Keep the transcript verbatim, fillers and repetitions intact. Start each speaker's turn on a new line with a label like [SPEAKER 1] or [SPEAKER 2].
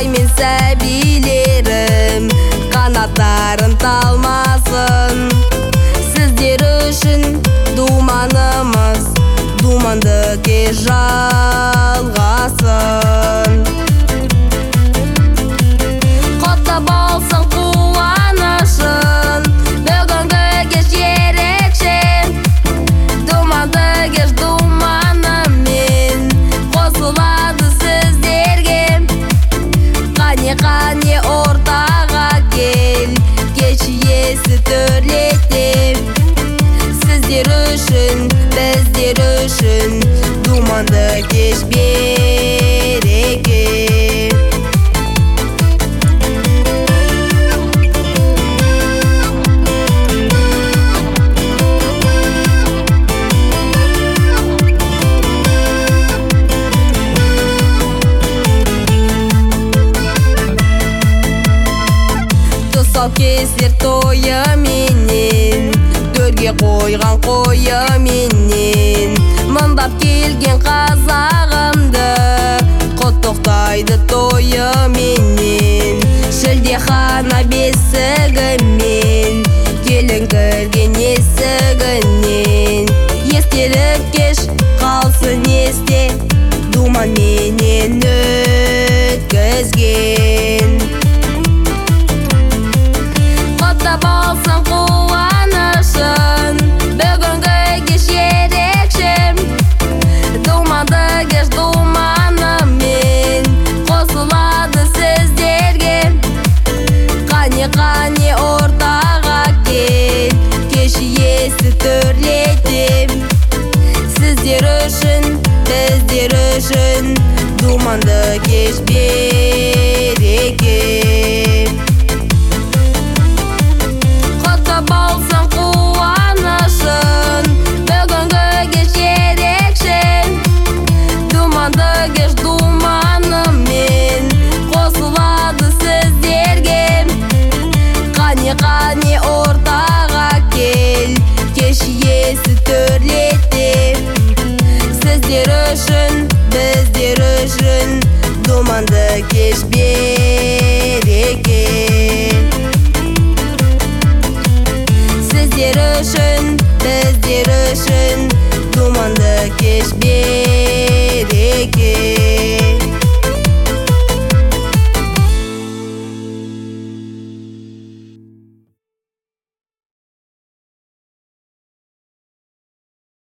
[SPEAKER 1] Ай мен сәбилерім қанаттарын талмасын. Сіздер үшін думанымыз думанды кеш жалғасын. Құтты болсын қуанышын, бүгінгі кеш ерекше. Думанды кеш думанымен қосылады сіздерге. Қане қане ортаға кел, кеш иесі төрлетіп. Сіздер үшін, біздер үшін думанды кеш береке. Тұсаукесер тойы менен, төрге қойған қойы менен, мындап келген қазағымды құттықтайды тойы менен. Шілдехана бесігімен, келін кірген есігінен. Естелік кеш қалсын есте, думан менен өткізген. Құтты болсын қуанышын, бүгінгі кеш ерекше. Думанды кеш думанымен қосылады сіздерге. Қане қане ортаға кел, кеш иесі төрлетіп. Сіздер үшін, біздер үшін думанды кеш береке. Құтты болсын қуанышын, бүгінгі кеш ерекше. Думанды кеш думанымен қосылады сіздерге. Қане қане ортаға кел, кеш иесі төрлетіп. Сіздер үшін, біздер үшін думанды кеш береке. Сіздер үшін, біздер үшін думанды кеш береке.